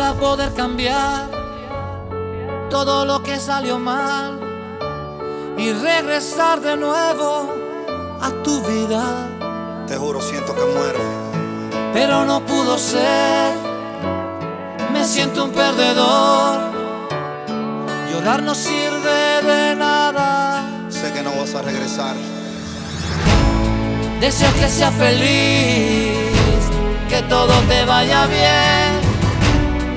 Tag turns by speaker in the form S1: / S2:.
S1: para poder cambiar todo lo que salió mal y regresar de nuevo a tu vida.
S2: Te juro, siento que muero,
S1: Pero no pudo ser, me siento un perdedor. Llorar no sirve de nada.
S2: sé que no vas a regresar.
S1: Deseo que seas feliz, que todo te vaya bien.